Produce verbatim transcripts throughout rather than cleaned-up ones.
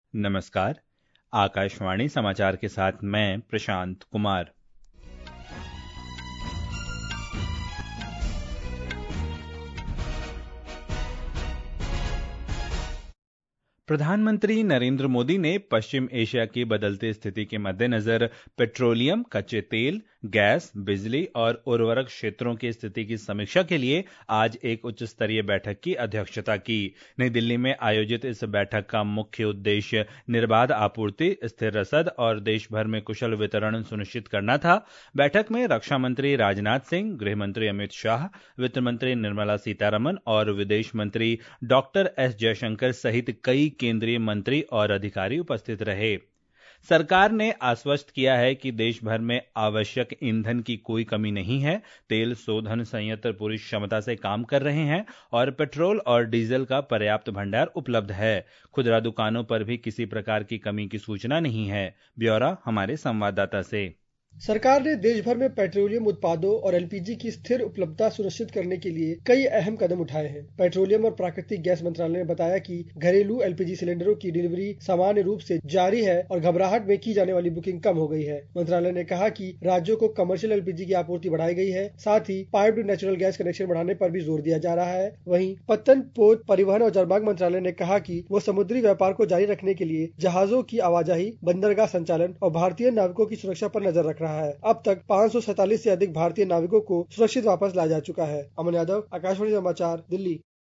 नमस्कार। आकाशवाणी समाचार के साथ मैं प्रशांत कुमार। प्रधानमंत्री नरेंद्र मोदी ने पश्चिम एशिया की बदलती स्थिति के मद्देनजर पेट्रोलियम, कच्चे तेल, गैस, बिजली और उर्वरक क्षेत्रों की स्थिति की समीक्षा के लिए आज एक उच्च स्तरीय बैठक की अध्यक्षता की। नई दिल्ली में आयोजित इस बैठक का मुख्य उद्देश्य निर्बाध आपूर्ति, स्थिर रसद और देश भर में कुशल वितरण सुनिश्चित करना था। बैठक में रक्षा मंत्री राजनाथ सिंह, गृह मंत्री अमित शाह, वित्त मंत्री निर्मला सीतारमन और विदेश मंत्री डॉक्टर एस जयशंकर सहित कई केंद्रीय मंत्री और अधिकारी उपस्थित रहे। सरकार ने आश्वस्त किया है कि देश भर में आवश्यक ईंधन की कोई कमी नहीं है। तेल शोधन संयंत्र पूरी क्षमता से काम कर रहे हैं और पेट्रोल और डीजल का पर्याप्त भंडार उपलब्ध है। खुदरा दुकानों पर भी किसी प्रकार की कमी की सूचना नहीं है। ब्यौरा हमारे संवाददाता से। सरकार ने देश भर में पेट्रोलियम उत्पादों और एलपीजी की स्थिर उपलब्धता सुनिश्चित करने के लिए कई अहम कदम उठाए हैं। पेट्रोलियम और प्राकृतिक गैस मंत्रालय ने बताया कि घरेलू एलपीजी सिलेंडरों की डिलीवरी सामान्य रूप से जारी है और घबराहट में की जाने वाली बुकिंग कम हो गई है। मंत्रालय ने कहा कि राज्यों को कमर्शियल एलपीजी की आपूर्ति बढ़ाई गई है। साथ ही पाइप्ड नेचुरल गैस कनेक्शन बढ़ाने पर भी जोर दिया जा रहा है। वहीं पत्तन, पोत, परिवहन और जलमार्ग मंत्रालय ने कहा कि वो समुद्री व्यापार को जारी रखने के लिए जहाजों की आवाजाही, बंदरगाह संचालन और भारतीय नाविकों की सुरक्षा पर नजर रख रहा है। अब तक पाँच सौ सैंतालीस से अधिक भारतीय नाविकों को सुरक्षित वापस लाया जा चुका है। अमन यादव, आकाशवाणी समाचार, दिल्ली।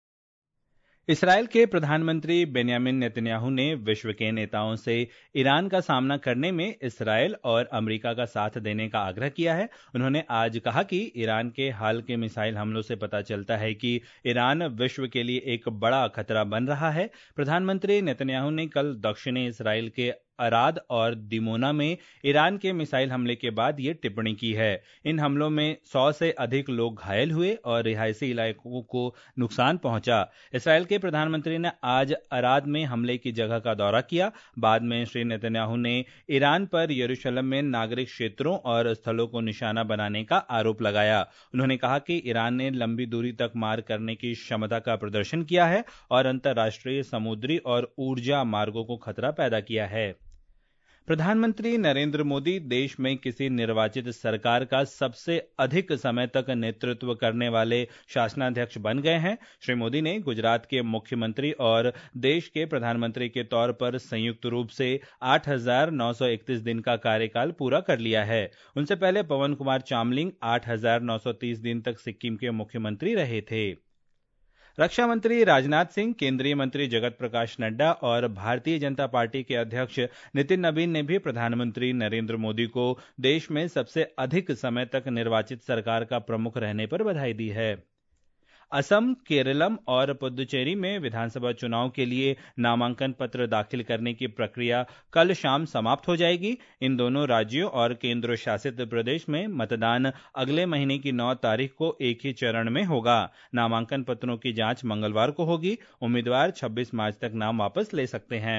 इसराइल के प्रधानमंत्री बेन्यामिन नेतन्याहू ने विश्व के नेताओं से ईरान का सामना करने में इसराइल और अमेरिका का साथ देने का आग्रह किया है। उन्होंने आज कहा कि ईरान के हाल के मिसाइल हमलों से पता चलता है कि ईरान विश्व के लिए एक बड़ा खतरा बन रहा है। प्रधानमंत्री नेतन्याहू ने कल दक्षिणी इसराइल के अराद और दिमोना में ईरान के मिसाइल हमले के बाद ये टिप्पणी की है। इन हमलों में सौ से अधिक लोग घायल हुए और रिहायशी इलाकों को नुकसान पहुंचा। इसराइल के प्रधानमंत्री ने आज अराद में हमले की जगह का दौरा किया। बाद में श्री नेतन्याहू ने ईरान पर यरूशलेम में नागरिक क्षेत्रों और स्थलों को निशाना बनाने का आरोप लगाया। उन्होंने कहा कि ईरान ने लंबी दूरी तक मार करने की क्षमता का प्रदर्शन किया है और अंतर्राष्ट्रीय समुद्री और ऊर्जा मार्गों को खतरा पैदा किया है। प्रधानमंत्री नरेंद्र मोदी देश में किसी निर्वाचित सरकार का सबसे अधिक समय तक नेतृत्व करने वाले शासनाध्यक्ष बन गए हैं। श्री मोदी ने गुजरात के मुख्यमंत्री और देश के प्रधानमंत्री के तौर पर संयुक्त रूप से आठ हज़ार नौ सौ इकतीस दिन का कार्यकाल पूरा कर लिया है। उनसे पहले पवन कुमार चामलिंग आठ हज़ार नौ सौ तीस दिन तक सिक्किम के मुख्यमंत्री रहे थे। रक्षा मंत्री राजनाथ सिंह, केंद्रीय मंत्री जगत प्रकाश नड्डा और भारतीय जनता पार्टी के अध्यक्ष नितिन नवीन ने भी प्रधानमंत्री नरेंद्र मोदी को देश में सबसे अधिक समय तक निर्वाचित सरकार का प्रमुख रहने पर बधाई दी है। असम, केरलम और पुदुचेरी में विधानसभा चुनाव के लिए नामांकन पत्र दाखिल करने की प्रक्रिया कल शाम समाप्त हो जाएगी। इन दोनों राज्यों और केंद्र शासित प्रदेश में मतदान अगले महीने की नौ तारीख को एक ही चरण में होगा। नामांकन पत्रों की जांच मंगलवार को होगी। उम्मीदवार छब्बीस मार्च तक नाम वापस ले सकते हैं।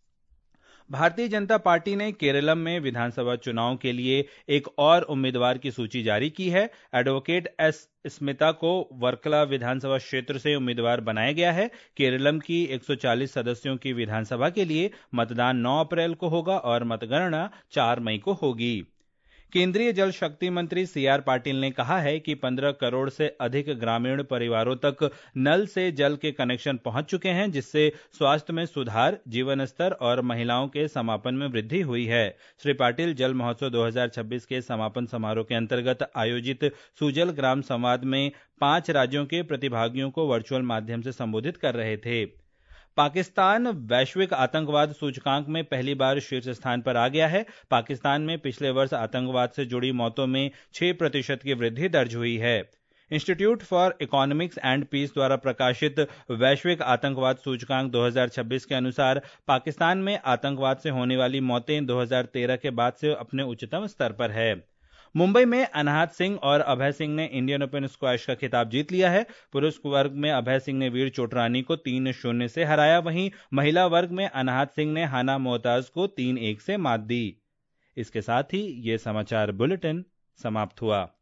भारतीय जनता पार्टी ने केरलम में विधानसभा चुनाव के लिए एक और उम्मीदवार की सूची जारी की है। एडवोकेट एस स्मिता को वर्कला विधानसभा क्षेत्र से उम्मीदवार बनाया गया है। केरलम की एक सौ चालीस सदस्यों की विधानसभा के लिए मतदान नौ अप्रैल को होगा और मतगणना चार मई को होगी। केंद्रीय जल शक्ति मंत्री सी आर पाटिल ने कहा है कि पंद्रह करोड़ से अधिक ग्रामीण परिवारों तक नल से जल के कनेक्शन पहुंच चुके हैं, जिससे स्वास्थ्य में सुधार, जीवन स्तर और महिलाओं के समापन में वृद्धि हुई है। श्री पाटिल जल महोत्सव दो हज़ार छब्बीस के समापन समारोह के अंतर्गत आयोजित सुजल ग्राम संवाद में पांच राज्यों के प्रतिभागियों को वर्चुअल माध्यम से संबोधित कर रहे थे। पाकिस्तान वैश्विक आतंकवाद सूचकांक में पहली बार शीर्ष स्थान पर आ गया है। पाकिस्तान में पिछले वर्ष आतंकवाद से जुड़ी मौतों में छह प्रतिशत की वृद्धि दर्ज हुई है। Institute for economics and peace द्वारा प्रकाशित वैश्विक आतंकवाद सूचकांक दो हज़ार छब्बीस के अनुसार पाकिस्तान में आतंकवाद से होने वाली मौतें दो हज़ार तेरह के बाद से अपने उच्चतम स्तर पर है। मुंबई में अनाहत सिंह और अभय सिंह ने इंडियन ओपन स्क्वैश का खिताब जीत लिया है। पुरुष वर्ग में अभय सिंह ने वीर चोटरानी को तीन शून्य से हराया। वहीं महिला वर्ग में अनाहत सिंह ने हाना मोहताज को तीन एक से मात दी। इसके साथ ही ये समाचार बुलेटिन समाप्त हुआ।